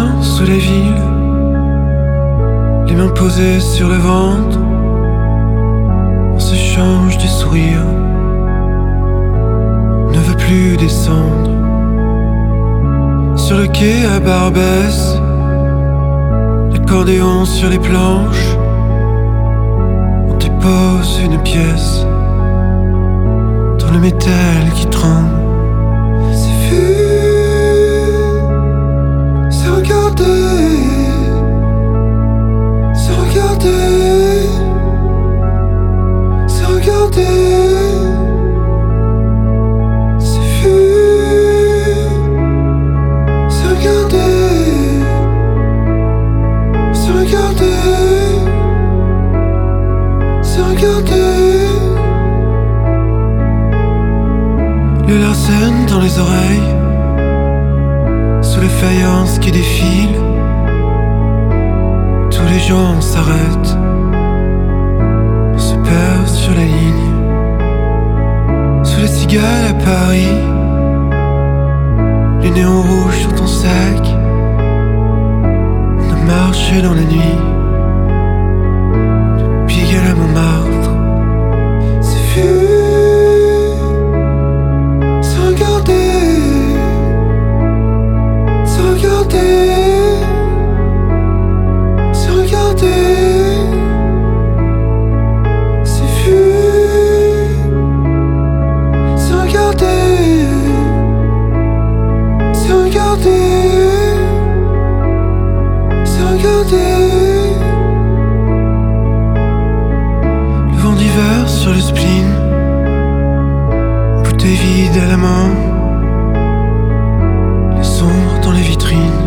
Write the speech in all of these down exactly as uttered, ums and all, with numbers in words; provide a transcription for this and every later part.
loin sous la ville, les mains posées sur le ventre, on s'échange des sourires, ne veut plus descendre. Sur le quai à Barbès, l'accordéon sur les planches, on dépose une pièce dans le métal qui tremble. C'est vu, c'est regardé, c'est regardé, c'est regardé. Le larcène dans les oreilles, sous les faïences qui défilent, tous les gens s'arrêtent, on se perd sur la ligne. Sous les cigales à Paris, les néons rouges sur ton sac, on a marché dans la nuit, de Pigalle à Montmartre. C'est vu, c'est regardé, c'est regardé, c'est regardé. C'est vu, c'est regardé, c'est regardé, c'est regardé. Le vent d'hiver sur le spleen, bouteille vide à la main, le sombre dans les vitrines,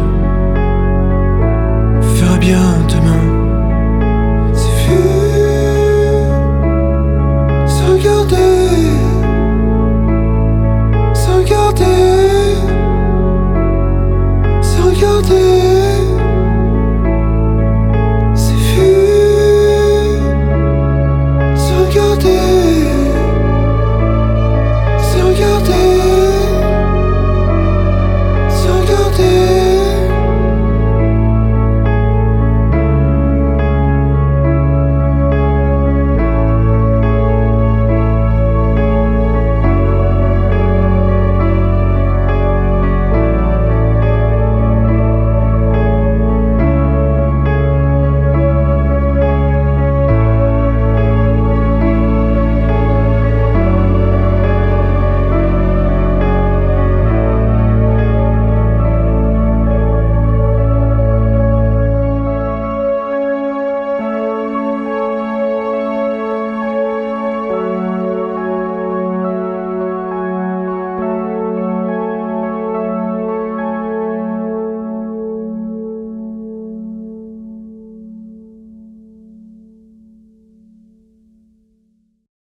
on verra bien demain. C'est vu, c'est regardé, c'est regardé, c'est regardé.